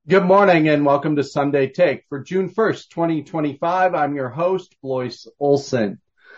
Good morning and welcome to Sunday Take. For June 1st, 2025, I'm your host, Blois Olson.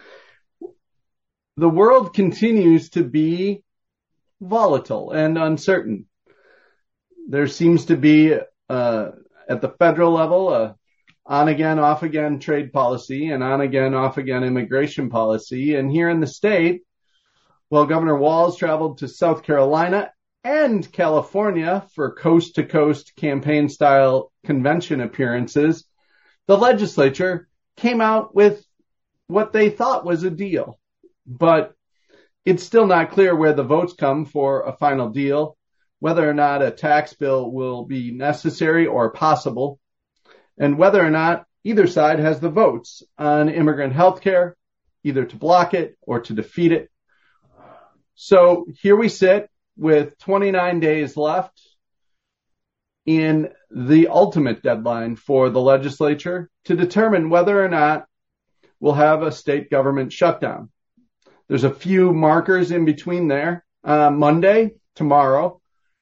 The world continues to be volatile and uncertain. There seems to be, at the federal level, a on-again, off-again trade policy and on-again, off-again immigration policy. And here in the state, Governor Walz traveled to South Carolina and California for coast-to-coast campaign-style convention appearances, the legislature came out with what they thought was a deal. But it's still not clear where the votes come for a final deal, whether or not a tax bill will be necessary or possible, and whether or not either side has the votes on immigrant health care, either to block it or to defeat it. So here we sit with 29 days left in the ultimate deadline for the legislature to determine whether or not we'll have a state government shutdown. There's a few markers in between there. Monday, tomorrow,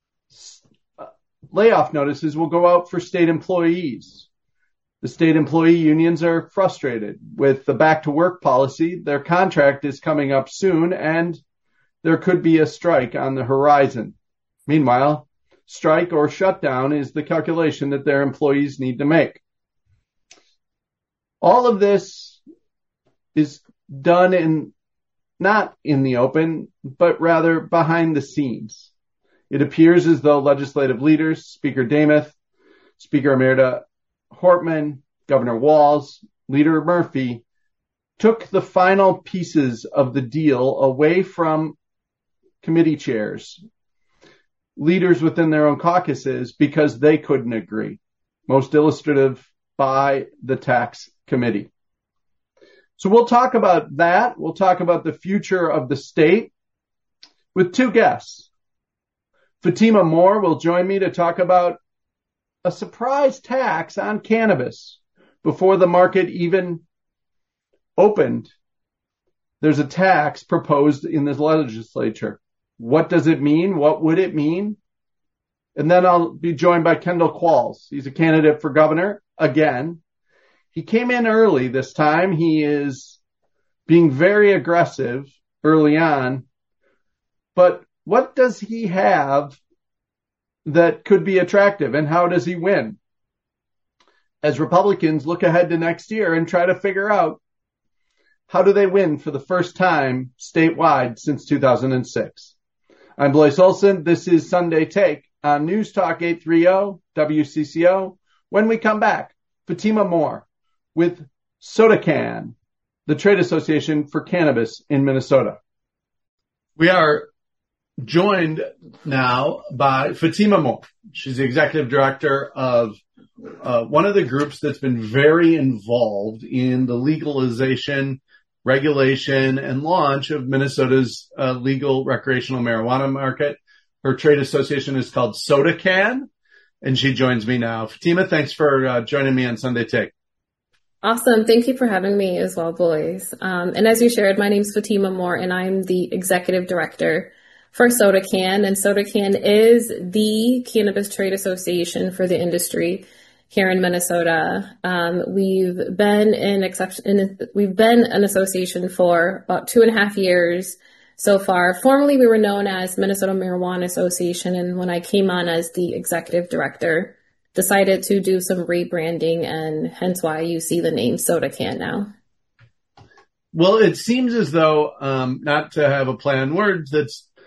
layoff notices will go out for state employees. The state employee unions are frustrated with the back to work policy. Their contract is coming up soon and there could be a strike on the horizon. Meanwhile, strike or shutdown is the calculation that their employees need to make. All of this is done not in the open, but rather behind the scenes. It appears as though legislative leaders, Speaker Demuth, Speaker Emerita Hortman, Governor Walz, Leader Murphy, took the final pieces of the deal away from committee chairs, leaders within their own caucuses, because they couldn't agree. Most illustrative by the tax committee. So we'll talk about that. We'll talk about the future of the state with two guests. Fatima Moore will join me to talk about a surprise tax on cannabis before the market even opened. There's a tax proposed in the legislature. What does it mean? What would it mean? And then I'll be joined by Kendall Qualls. He's a candidate for governor again. He came in early this time. He is being very aggressive early on. But what does he have that could be attractive, and how does he win? As Republicans look ahead to next year and try to figure out how do they win for the first time statewide since 2006. I'm Blois Olson. This is Sunday Take on News Talk 830 WCCO. When we come back, Fatima Moore with SodaCan, the trade association for cannabis in Minnesota. We are joined now by Fatima Moore. She's the executive director of one of the groups that's been very involved in the legalization, regulation, and launch of Minnesota's legal recreational marijuana market. Her trade association is called SodaCan, and she joins me now. Fatima, thanks for joining me on Sunday Take. Awesome. Thank you for having me as well, Blois. And as you shared, my name is Fatima Moore, and I'm the executive director for SodaCan. And SodaCan is the cannabis trade association for the industry here in Minnesota. We've been an association for about 2.5 years so far. Formerly, we were known as Minnesota Marijuana Association, and when I came on as the executive director, decided to do some rebranding, and hence why you see the name SodaCan now. Well, it seems as though, not to have a play on words, that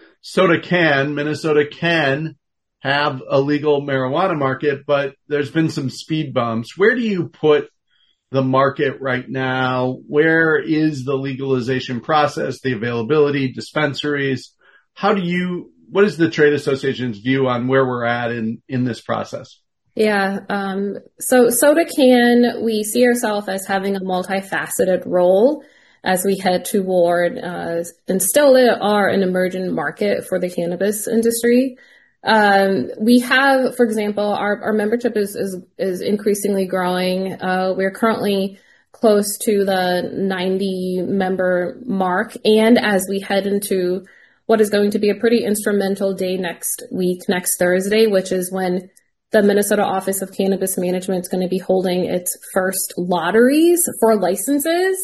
Minnesota can have a legal marijuana market, but there's been some speed bumps. Where do you put the market right now? Where is the legalization process, the availability, dispensaries? What is the trade association's view on where we're at in this process? Yeah. So SodaCan, we see ourselves as having a multifaceted role as we head toward, and still are an emerging market for the cannabis industry. We have, for example, our membership is increasingly growing. We're currently close to the 90 member mark. And as we head into what is going to be a pretty instrumental day next week, next Thursday, which is when the Minnesota Office of Cannabis Management is going to be holding its first lotteries for licenses.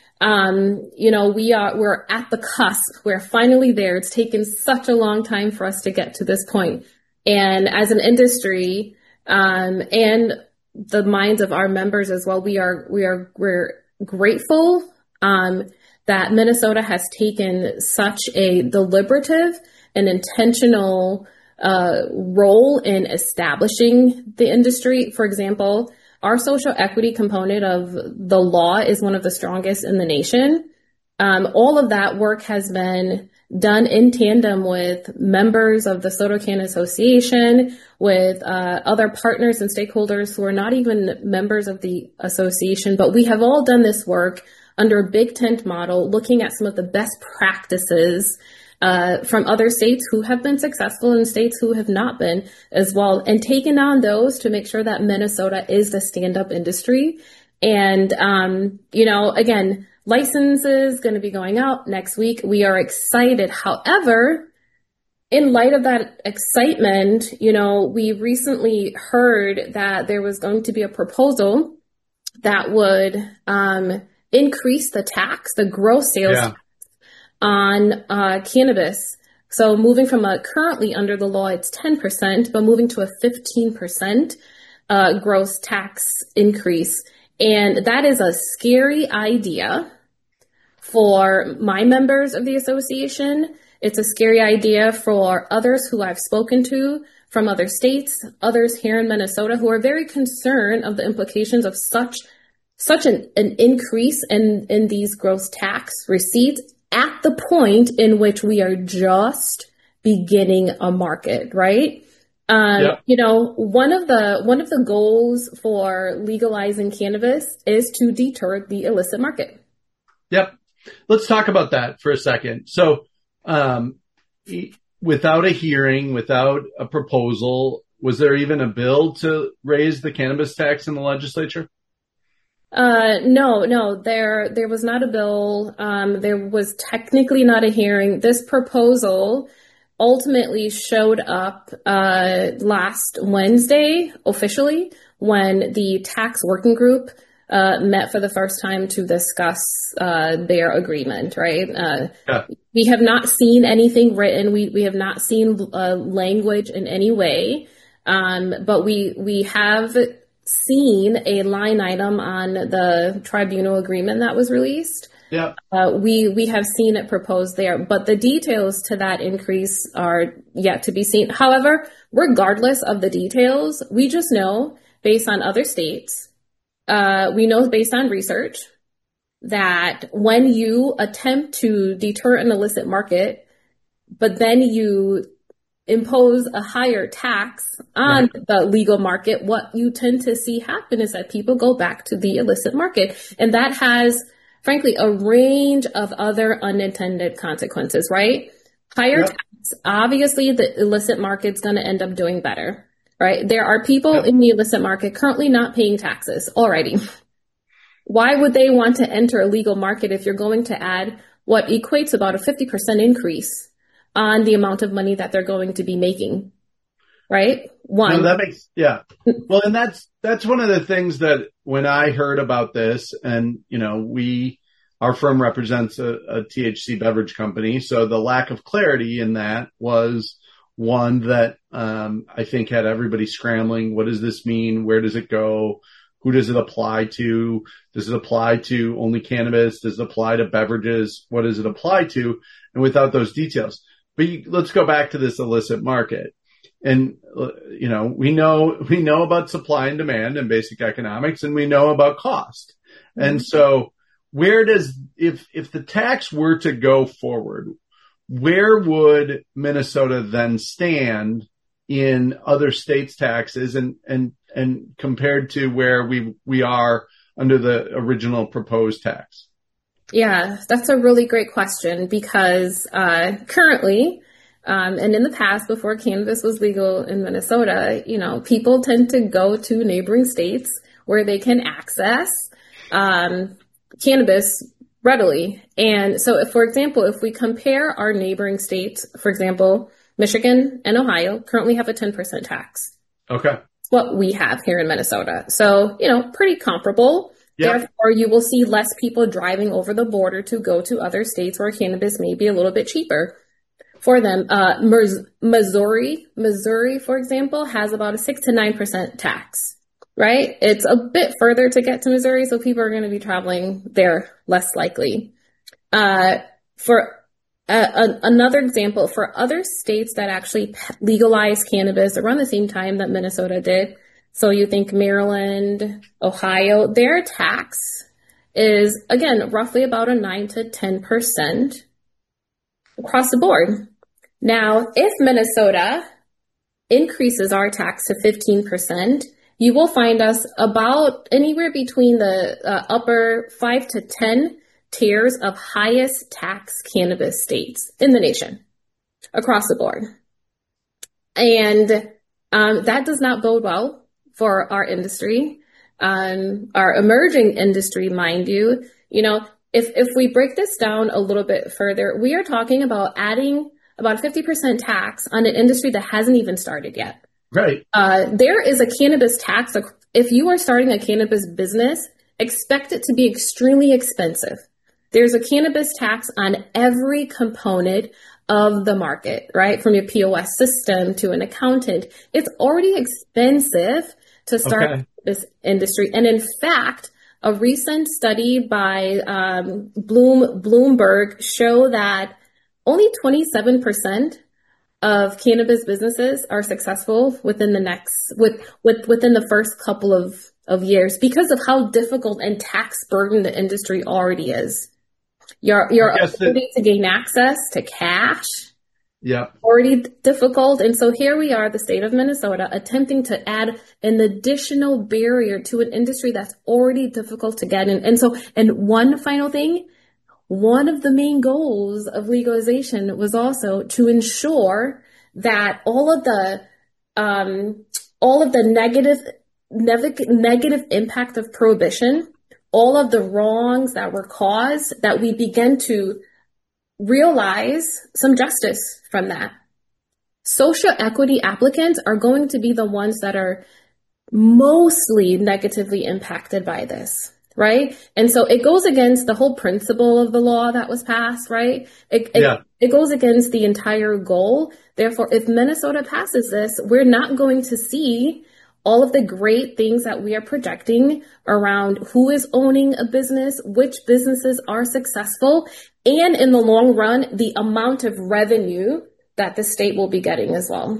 We're at the cusp. We're finally there. It's taken such a long time for us to get to this point. And as an industry, and the minds of our members as well, we're grateful, that Minnesota has taken such a deliberative and intentional role in establishing the industry. For example, our social equity component of the law is one of the strongest in the nation. All of that work has been done in tandem with members of the SodoCan Association, with other partners and stakeholders who are not even members of the association, but we have all done this work under a big tent model, looking at some of the best practices from other states who have been successful and states who have not been as well, and taken on those to make sure that Minnesota is the stand-up industry. And, again, licenses going to be going out next week. We are excited. However, in light of that excitement, we recently heard that there was going to be a proposal that would increase the gross sales tax on cannabis. So moving from currently under the law, it's 10%, but moving to a 15% gross tax increase. And that is a scary idea for my members of the association. It's a scary idea for others who I've spoken to from other states, others here in Minnesota who are very concerned of the implications of such an increase in these gross tax receipts at the point in which we are just beginning a market, right? One of the goals for legalizing cannabis is to deter the illicit market. Yep. Let's talk about that for a second. So, without a hearing, without a proposal, was there even a bill to raise the cannabis tax in the legislature? No, there was not a bill. There was technically not a hearing. This proposal ultimately showed up last Wednesday officially when the tax working group met for the first time to discuss their agreement, right? We have not seen anything written. We have not seen language in any way, but we have seen a line item on the tribunal agreement that was released. Yeah. We have seen it proposed there, but the details to that increase are yet to be seen. However, regardless of the details, we just know based on other states, we know based on research that when you attempt to deter an illicit market, but then you impose a higher tax on the legal market, what you tend to see happen is that people go back to the illicit market. And that has, frankly, a range of other unintended consequences, right? Higher tax, obviously the illicit market's going to end up doing better, right? There are people in the illicit market currently not paying taxes already. Why would they want to enter a legal market if you're going to add what equates about a 50% increase on the amount of money that they're going to be making, right? One. No, well, and that's one of the things that when I heard about this, and, our firm represents a THC beverage company. So the lack of clarity in that was one that, I think had everybody scrambling. What does this mean? Where does it go? Who does it apply to? Does it apply to only cannabis? Does it apply to beverages? What does it apply to? And without those details. But let's go back to this illicit market. And, we know about supply and demand and basic economics, and we know about cost. Mm-hmm. And so if the tax were to go forward, where would Minnesota then stand in other states' taxes and compared to where we are under the original proposed tax? Yeah, that's a really great question because currently, and in the past, before cannabis was legal in Minnesota, people tend to go to neighboring states where they can access cannabis readily. And so, for example, if we compare our neighboring states, for example, Michigan and Ohio currently have a 10% tax. Okay. what we have here in Minnesota. So, pretty comparable. Yep. Therefore, you will see less people driving over the border to go to other states where cannabis may be a little bit cheaper for them. Missouri, for example, has about a 6 to 9% tax, right? It's a bit further to get to Missouri, so people are going to be traveling there less likely. Another example, for other states that actually legalized cannabis around the same time that Minnesota did, so you think Maryland, Ohio, their tax is, again, roughly about a 9 to 10% across the board. Now, if Minnesota increases our tax to 15%, you will find us about anywhere between the upper 5 to 10 tiers of highest tax cannabis states in the nation across the board. And that does not bode well for our industry, our emerging industry, mind you. If we break this down a little bit further, we are talking about adding about a 50% tax on an industry that hasn't even started yet. Right. There is a cannabis tax. If you are starting a cannabis business, expect it to be extremely expensive. There's a cannabis tax on every component of the market, right? From your POS system to an accountant. It's already expensive to start this industry. And in fact, a recent study by Bloomberg show that only 27% of cannabis businesses are successful within the first couple of years because of how difficult and tax burdened the industry already is. Your ability to gain access to cash, already difficult. And so here we are, the state of Minnesota, attempting to add an additional barrier to an industry that's already difficult to get in. And one final thing, one of the main goals of legalization was also to ensure that all of the negative impact of prohibition, all of the wrongs that were caused, that we begin to realize some justice from that. Social equity applicants are going to be the ones that are mostly negatively impacted by this, right? And so it goes against the whole principle of the law that was passed, right? It goes against the entire goal. Therefore, if Minnesota passes this, we're not going to see all of the great things that we are projecting around who is owning a business, which businesses are successful, and in the long run, the amount of revenue that the state will be getting as well.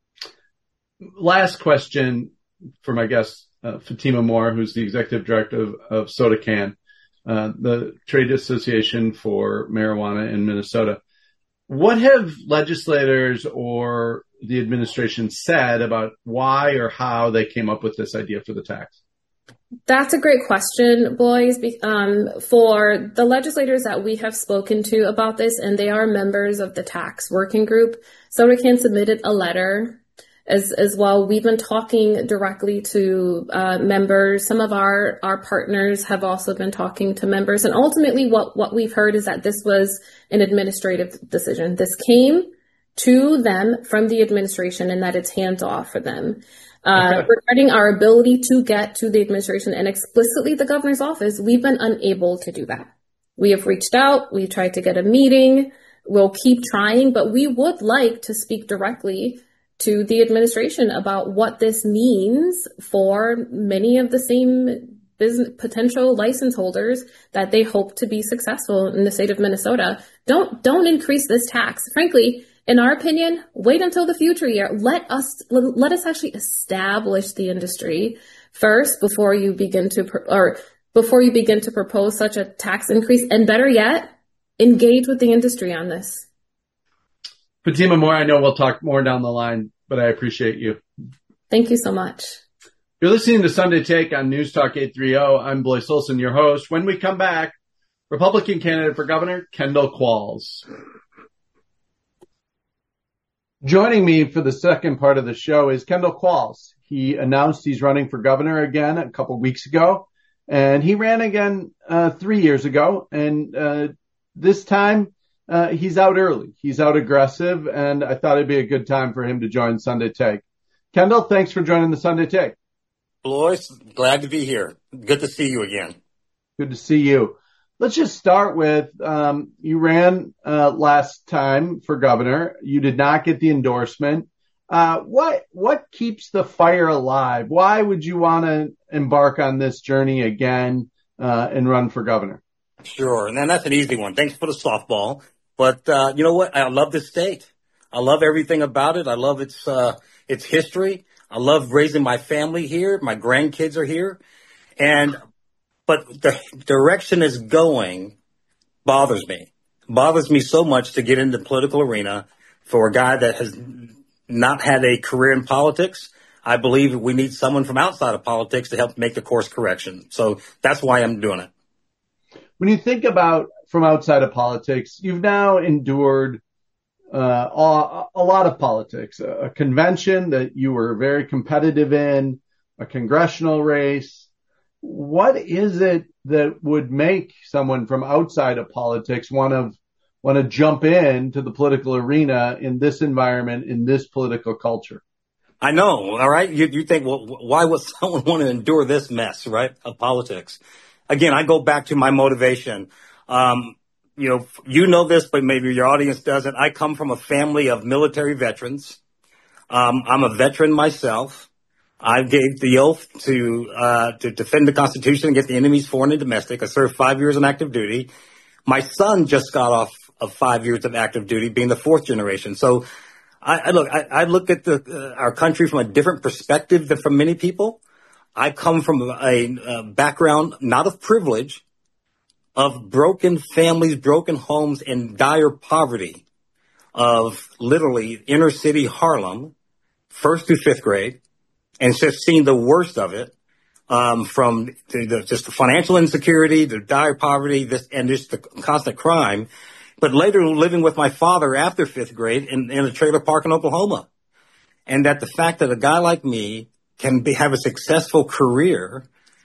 Last question for my guest, Fatima Moore, who's the executive director of SodaCan, the trade association for marijuana in Minnesota. What have legislators or the administration said about why or how they came up with this idea for the tax? That's a great question, boys. For the legislators that we have spoken to about this, and they are members of the tax working group, SodaCan submitted a letter as well. We've been talking directly to members. Some of our partners have also been talking to members. And ultimately what we've heard is that this was an administrative decision. This came to them from the administration and that it's hands off for them. Regarding our ability to get to the administration and explicitly the governor's office, we've been unable to do that. We have reached out. We tried to get a meeting. We'll keep trying, but we would like to speak directly to the administration about what this means for many of the same business potential license holders that they hope to be successful in the state of Minnesota. Don't increase this tax. Frankly, in our opinion, wait until the future year. Let us actually establish the industry first before you begin to propose such a tax increase. And better yet, engage with the industry on this. Fatima Moore, I know we'll talk more down the line, but I appreciate you. Thank you so much. You're listening to Sunday Take on News Talk 830. I'm Blois Olson, your host. When we come back, Republican candidate for governor, Kendall Qualls. Joining me for the second part of the show is Kendall Qualls. He announced he's running for governor again a couple of weeks ago, and he ran again 3 years ago. And this time, he's out early. He's out aggressive, and I thought it'd be a good time for him to join Sunday Take. Kendall, thanks for joining the Sunday Take. Lois, glad to be here. Good to see you again. Good to see you. Let's just start with, you ran last time for governor. You did not get the endorsement. What keeps the fire alive? Why would you want to embark on this journey again and run for governor? Sure, and then that's an easy one. Thanks for the softball. But you know what? I love this state. I love everything about it. I love its history. I love raising my family here. My grandkids are here. But the direction it's going bothers me. Bothers me so much to get into the political arena for a guy that has not had a career in politics. I believe we need someone from outside of politics to help make the course correction. So that's why I'm doing it. When you think about from outside of politics, you've now endured a lot of politics, a convention that you were very competitive in, a congressional race. What is it that would make someone from outside of politics want to jump into the political arena in this environment, in this political culture? I know. All right. You think, well, why would someone want to endure this mess, right, of politics? Again, I go back to my motivation. You know this, but maybe your audience doesn't. I come from a family of military veterans. I'm a veteran myself. I gave the oath to defend the Constitution against the enemies, foreign and domestic. I served 5 years on active duty. My son just got off of 5 years of active duty, being the fourth generation. So I look at our country from a different perspective than from many people. I come from a background not of privilege, of broken families, broken homes, and dire poverty of literally inner city Harlem, first through fifth grade, and just seen the worst of it, from just the financial insecurity, the dire poverty, and just the constant crime. But later living with my father after fifth grade in a trailer park in Oklahoma. And that the fact that a guy like me can have a successful career,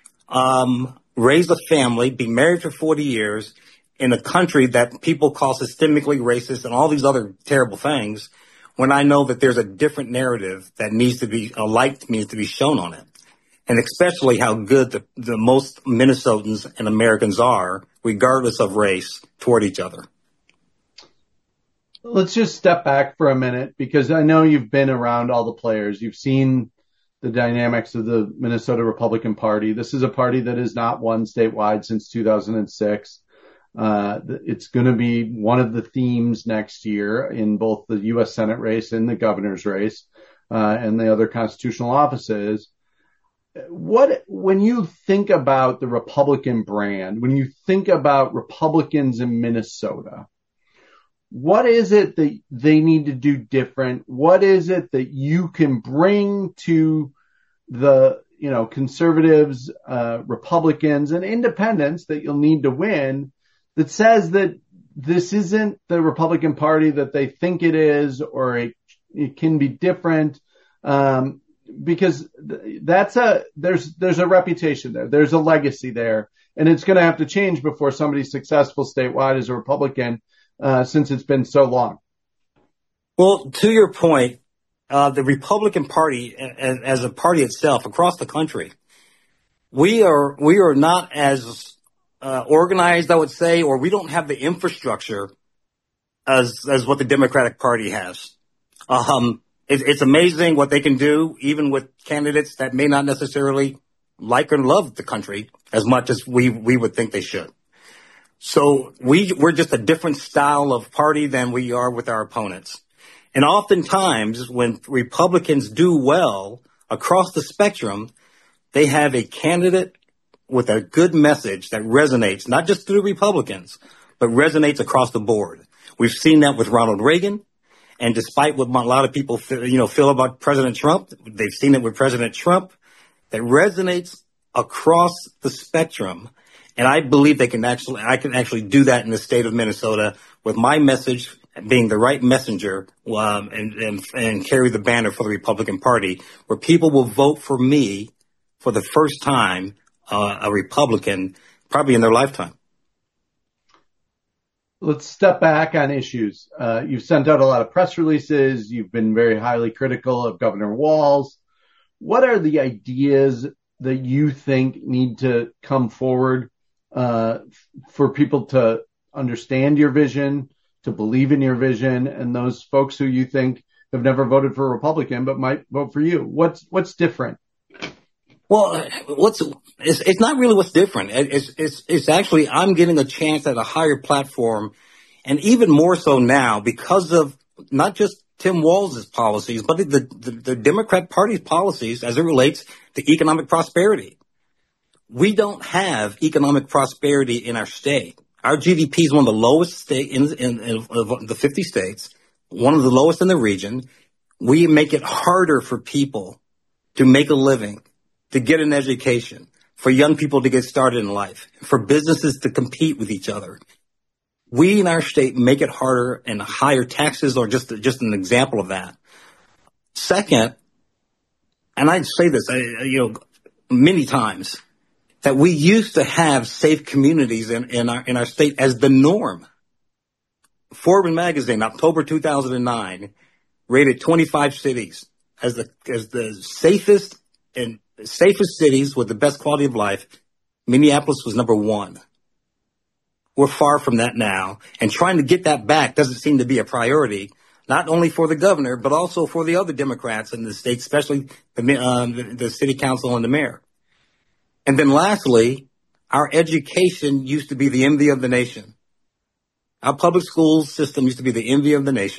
raise a family, be married for 40 years in a country that people call systemically racist and all these other terrible things, when I know that there's a different narrative that needs to be, a light needs to be shown on it. And especially how good the most Minnesotans and Americans are, regardless of race, toward each other. Let's just step back for a minute, because I know you've been around all the players. You've seen the dynamics of the Minnesota Republican Party. This is a party that has not won statewide since 2006. It's going to be one of the themes next year in both the U.S. Senate race and the governor's race, and the other constitutional offices. When you think about the Republican brand, when you think about Republicans in Minnesota, what is it that they need to do different? What is it that you can bring to the, conservatives, Republicans and independents that you'll need to win, that says that this isn't the Republican Party that they think it is, or it can be different? Because there's a reputation there. There's a legacy there, and it's going to have to change before somebody's successful statewide as a Republican, since it's been so long. Well, to your point, the Republican Party as a party itself across the country, we are not as organized, I would say, or we don't have the infrastructure as what the Democratic Party has. It's amazing what they can do, even with candidates that may not necessarily like or love the country as much as we would think they should. So we're just a different style of party than we are with our opponents. And oftentimes when Republicans do well across the spectrum, they have a candidate with a good message that resonates, not just through Republicans, but resonates across the board. We've seen that with Ronald Reagan. And despite what a lot of people feel about President Trump, they've seen it with President Trump, that resonates across the spectrum. And I believe I can actually do that in the state of Minnesota with my message being the right messenger, and carry the banner for the Republican Party, where people will vote for me for the first time, a Republican, probably in their lifetime. let's step back on issues. You've sent out a lot of press releases. You've been very highly critical of Governor Walz. What are the ideas that you think need to come forward for people to understand your vision, to believe in your vision, and those folks who you think have never voted for a Republican but might vote for you? What's different? Well, it's not really what's different. It's actually, I'm getting a chance at a higher platform, and even more so now because of not just Tim Walz's policies, but the Democrat Party's policies as it relates to economic prosperity. We don't have economic prosperity in our state. Our GDP is one of the lowest state in the 50 states, one of the lowest in the region. We make it harder for people to make a living, to get an education, for young people to get started in life, for businesses to compete with each other. We in our state make it harder, and higher taxes are just an example of that. Second, and I say this, many times, that we used to have safe communities in our state as the norm. Forbes magazine, October 2009, rated 25 cities as the safest cities with the best quality of life. Minneapolis was number one. We're far from that now, and trying to get that back doesn't seem to be a priority, not only for the governor, but also for the other Democrats in the state, especially the city council and the mayor. And then lastly, our education used to be the envy of the nation. Our public school system used to be the envy of the nation.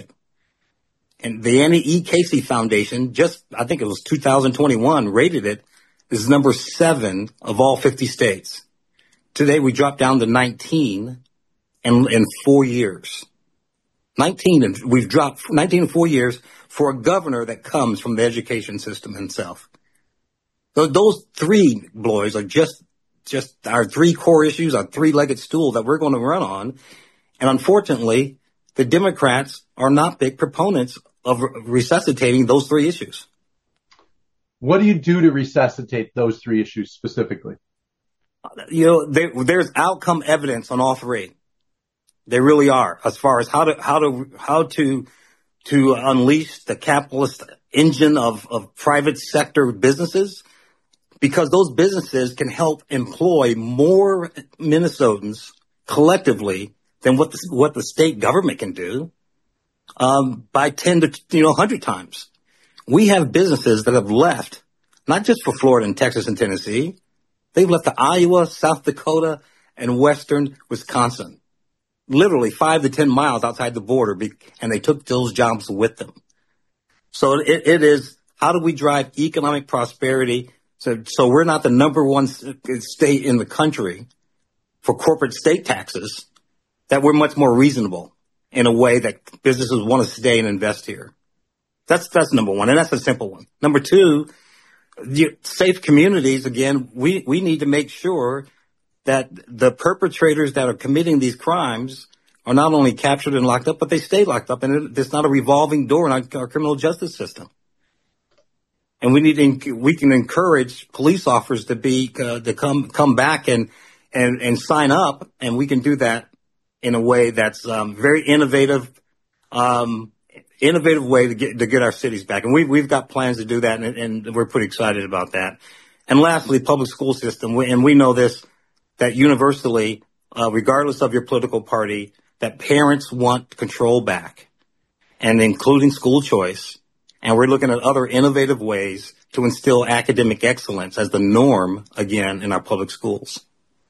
And the Annie E. Casey Foundation, I think it was 2021, rated it as number 7 of all 50 states. Today we dropped down to 19 in 4 years. 19, and we've dropped 19 in 4 years for a governor that comes from the education system himself. Those three, Bloys, are just our 3 core issues, our 3-legged stool that we're going to run on. And unfortunately, the Democrats are not big proponents of resuscitating those 3 issues. What do you do to resuscitate those 3 issues specifically? There's outcome evidence on all 3. They really are, as far as how to unleash the capitalist engine of private sector businesses, because those businesses can help employ more Minnesotans collectively than what the state government can do, by 10 to 100 times. We have businesses that have left, not just for Florida and Texas and Tennessee. They've left to Iowa, South Dakota, and western Wisconsin, literally 5 to 10 miles outside the border, and they took those jobs with them. So it is, how do we drive economic prosperity so we're not the number 1 state in the country for corporate state taxes, that we're much more reasonable in a way that businesses want to stay and invest here. That's number 1, and that's a simple one. Number 2, safe communities. Again, we need to make sure that the perpetrators that are committing these crimes are not only captured and locked up, but they stay locked up, and it's not a revolving door in our criminal justice system. And we can encourage police officers to come back and sign up, and we can do that in a way that's very innovative way to get our cities back. And we've got plans to do that, and we're pretty excited about that. And lastly, public school system, and we know this, that universally, regardless of your political party, that parents want control back, and including school choice. And we're looking at other innovative ways to instill academic excellence as the norm again in our public schools.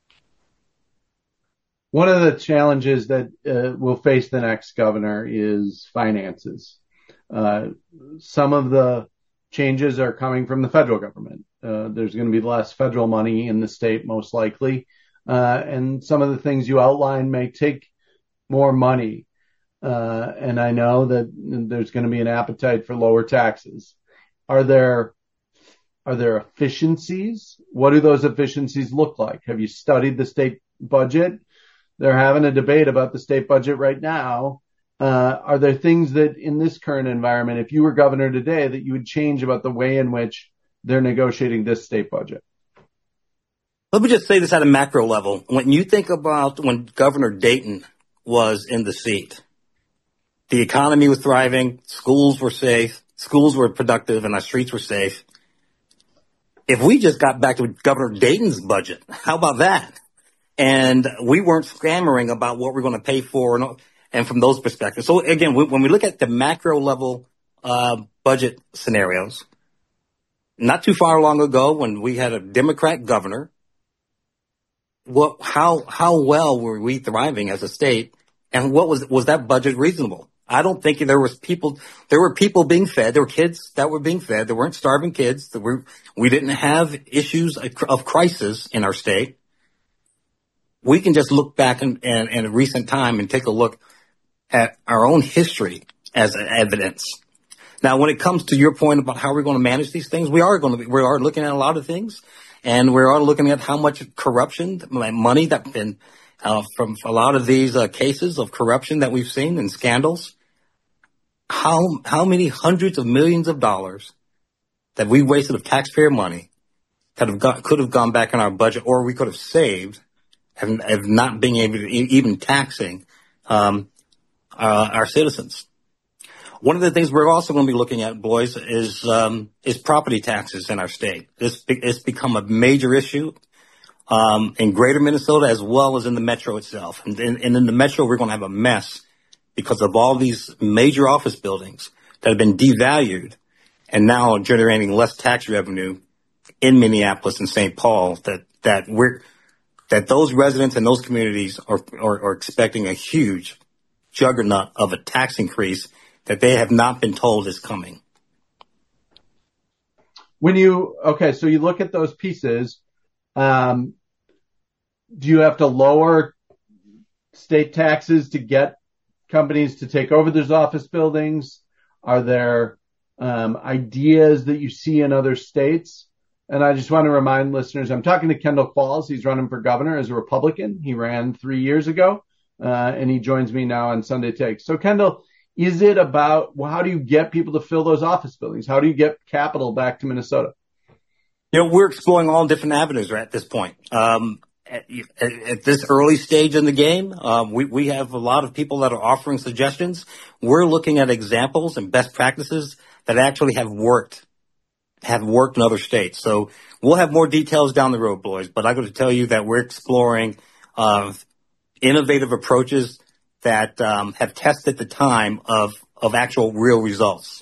One of the challenges that will face the next governor is finances. Some of the changes are coming from the federal government. There's going to be less federal money in the state, most likely. And some of the things you outline may take more money. And I know that there's going to be an appetite for lower taxes. Are there efficiencies? What do those efficiencies look like? Have you studied the state budget? They're having a debate about the state budget right now. Are there things that in this current environment, if you were governor today, that you would change about the way in which they're negotiating this state budget? Let me just say this at a macro level. When you think about when Governor Dayton was in the seat. The economy was thriving, schools were safe, schools were productive, and our streets were safe. If we just got back to Governor Dayton's budget, how about that? And we weren't clamoring about what we're going to pay for and from those perspectives. So again, when we look at the macro level budget scenarios, not too far long ago when we had a Democrat governor, how well were we thriving as a state, and was that budget reasonable? I don't think there were people being fed. There were kids that were being fed. There weren't starving kids. We didn't have issues of crisis in our state. We can just look back in a recent time and take a look at our own history as evidence. Now, when it comes to your point about how we're going to manage these things, we are looking at a lot of things, and we are looking at how much corruption, money that's been from a lot of these cases of corruption that we've seen and scandals. How many hundreds of millions of dollars that we wasted of taxpayer money that could have gone back in our budget, or we could have saved, have not being able to even taxing our citizens. One of the things we're also going to be looking at, boys, is property taxes in our state. It's become a major issue in greater Minnesota as well as in the metro itself. And in the metro, we're going to have a mess because of all these major office buildings that have been devalued and now generating less tax revenue in Minneapolis and St. Paul, that those residents and those communities are expecting a huge juggernaut of a tax increase that they have not been told is coming. So you look at those pieces, do you have to lower state taxes to get companies to take over those office buildings? Are there ideas that you see in other states? And I just want to remind listeners, I'm talking to Kendall Qualls. He's running for governor as a Republican. He ran 3 years ago, and he joins me now on Sunday Take. So, Kendall, is it about how do you get people to fill those office buildings? How do you get capital back to Minnesota? We're exploring all different avenues at this point. At this early stage in the game, we have a lot of people that are offering suggestions. We're looking at examples and best practices that actually have worked in other states. So we'll have more details down the road, boys. But I got to tell you that we're exploring innovative approaches that have tested the time of actual real results.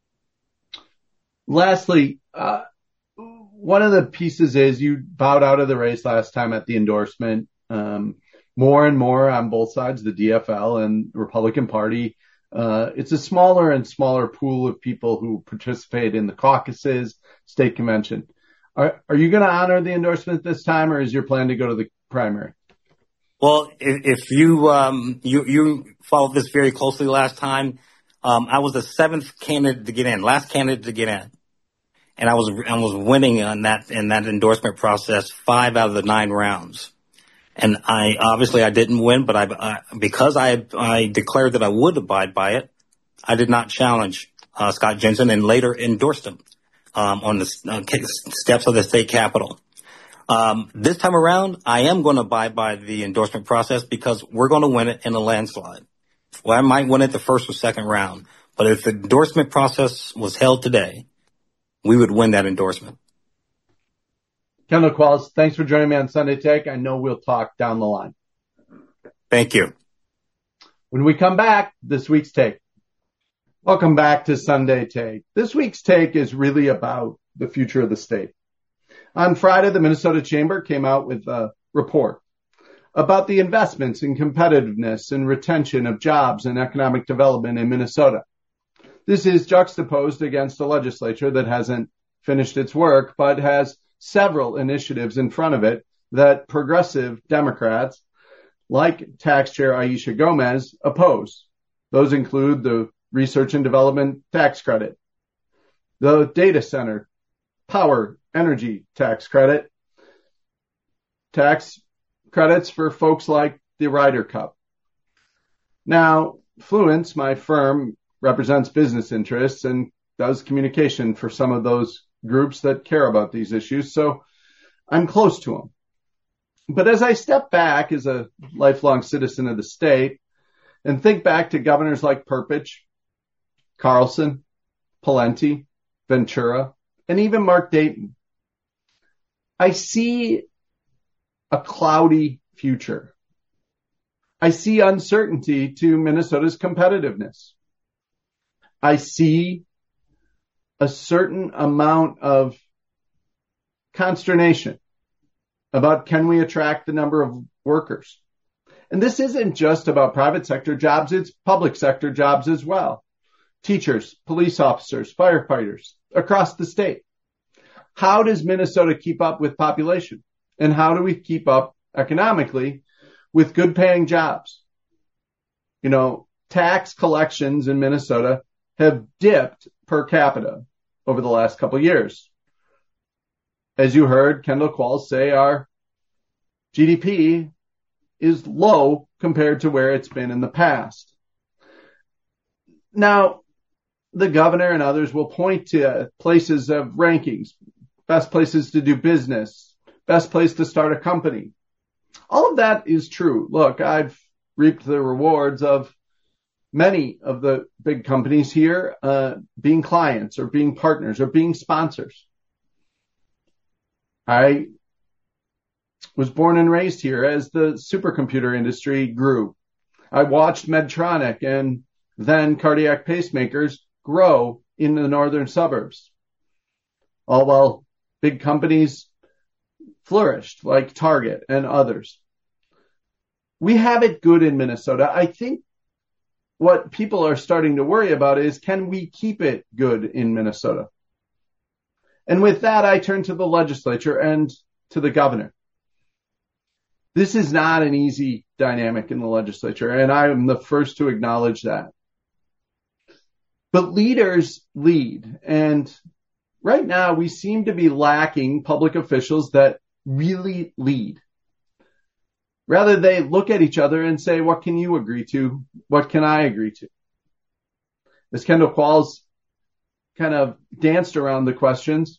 Lastly, one of the pieces is you bowed out of the race last time at the endorsement. More and more on both sides, the DFL and Republican Party. It's a smaller and smaller pool of people who participate in the caucuses, state convention. Are you going to honor the endorsement this time, or is your plan to go to the primary? Well, if you followed this very closely last time, I was the seventh candidate to get in, last candidate to get in. And I was winning in that endorsement process 5 out of the 9 rounds. And I didn't win, but because I declared that I would abide by it, I did not challenge Scott Jensen and later endorsed him on the steps of the state capitol. This time around, I am going to abide by the endorsement process because we're going to win it in a landslide. Well, I might win it the first or second round, but if the endorsement process was held today, we would win that endorsement. Kendall Qualls, thanks for joining me on Sunday Take. I know we'll talk down the line. Thank you. When we come back, this week's take. Welcome back to Sunday Take. This week's take is really about the future of the state. On Friday, the Minnesota Chamber came out with a report about the investments in competitiveness and retention of jobs and economic development in Minnesota. This is juxtaposed against a legislature that hasn't finished its work, but has several initiatives in front of it that progressive Democrats, like Tax Chair Aisha Gomez, oppose. Those include the Research and Development Tax Credit, the Data Center Power Energy Tax Credit, tax credits for folks like the Ryder Cup. Now, Fluence, my firm, represents business interests and does communication for some of those groups that care about these issues. So I'm close to them. But as I step back as a lifelong citizen of the state, and think back to governors like Perpich, Carlson, Pawlenty, Ventura, and even Mark Dayton, I see a cloudy future. I see uncertainty to Minnesota's competitiveness. I see a certain amount of consternation about, can we attract the number of workers? And this isn't just about private sector jobs, it's public sector jobs as well. Teachers, police officers, firefighters across the state. How does Minnesota keep up with population? And how do we keep up economically with good paying jobs? You know, tax collections in Minnesota have dipped per capita over the last couple of years. As you heard Kendall Qualls say, our GDP is low compared to where it's been in the past. Now, the governor and others will point to places of rankings, best places to do business, best place to start a company. All of that is true. Look, I've reaped the rewards of many of the big companies here being clients or being partners or being sponsors. I was born and raised here as the supercomputer industry grew. I watched Medtronic and then cardiac pacemakers grow in the northern suburbs, all while big companies flourished like Target and others. We have it good in Minnesota. I think what people are starting to worry about is, can we keep it good in Minnesota? And with that, I turn to the legislature and to the governor. This is not an easy dynamic in the legislature, and I am the first to acknowledge that. But leaders lead, and right now we seem to be lacking public officials that really lead. Rather, they look at each other and say, what can you agree to? What can I agree to? As Kendall Qualls kind of danced around the questions,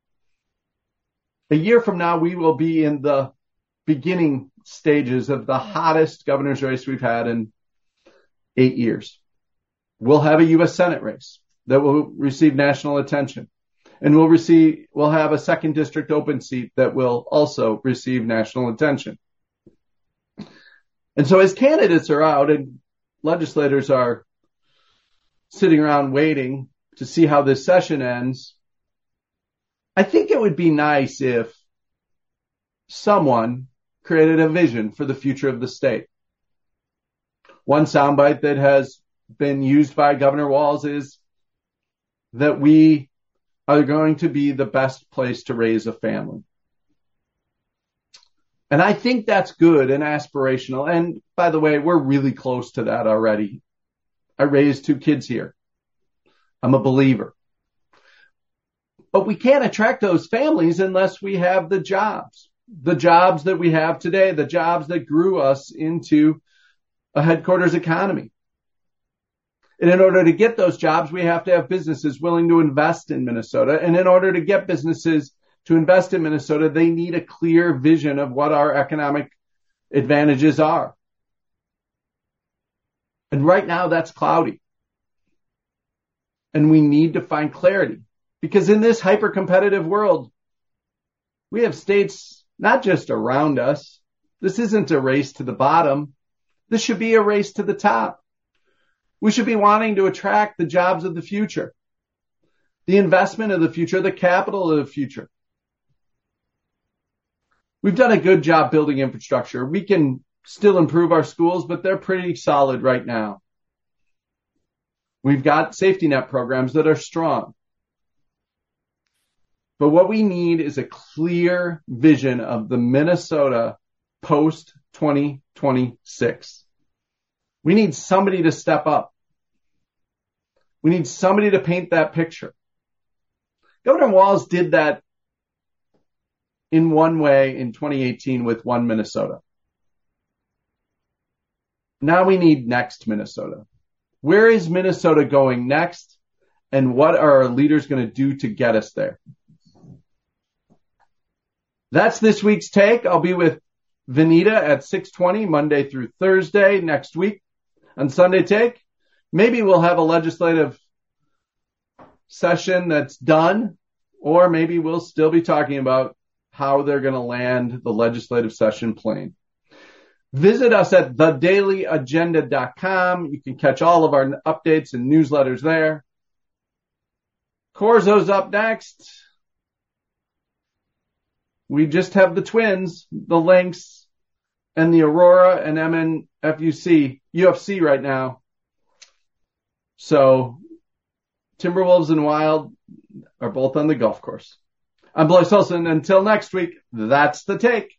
a year from now, we will be in the beginning stages of the hottest governor's race we've had in 8 years. We'll have a U.S. Senate race that will receive national attention. And we'll have a second district open seat that will also receive national attention. And so as candidates are out and legislators are sitting around waiting to see how this session ends, I think it would be nice if someone created a vision for the future of the state. One soundbite that has been used by Governor Walz is that we are going to be the best place to raise a family. And I think that's good and aspirational. And by the way, we're really close to that already. I raised 2 kids here. I'm a believer. But we can't attract those families unless we have the jobs that we have today, the jobs that grew us into a headquarters economy. And in order to get those jobs, we have to have businesses willing to invest in Minnesota. And in order to get businesses to invest in Minnesota, they need a clear vision of what our economic advantages are. And right now, that's cloudy. And we need to find clarity. Because in this hyper-competitive world, we have states not just around us. This isn't a race to the bottom. This should be a race to the top. We should be wanting to attract the jobs of the future, the investment of the future, the capital of the future. We've done a good job building infrastructure. We can still improve our schools, but they're pretty solid right now. We've got safety net programs that are strong. But what we need is a clear vision of the Minnesota post-2026. We need somebody to step up. We need somebody to paint that picture. Governor Walz did that in one way in 2018 with One Minnesota. Now we need Next Minnesota. Where is Minnesota going next? And what are our leaders going to do to get us there? That's this week's take. I'll be with Vanita at 6:20 Monday through Thursday next week. On Sunday Take, maybe we'll have a legislative session that's done, or maybe we'll still be talking about how they're going to land the legislative session plane. Visit us at thedailyagenda.com. You can catch all of our updates and newsletters there. Corzo's up next. We just have the Twins, the Lynx, and the Aurora and UFC right now. So Timberwolves and Wild are both on the golf course. I'm Blois Olson. Until next week, that's the take.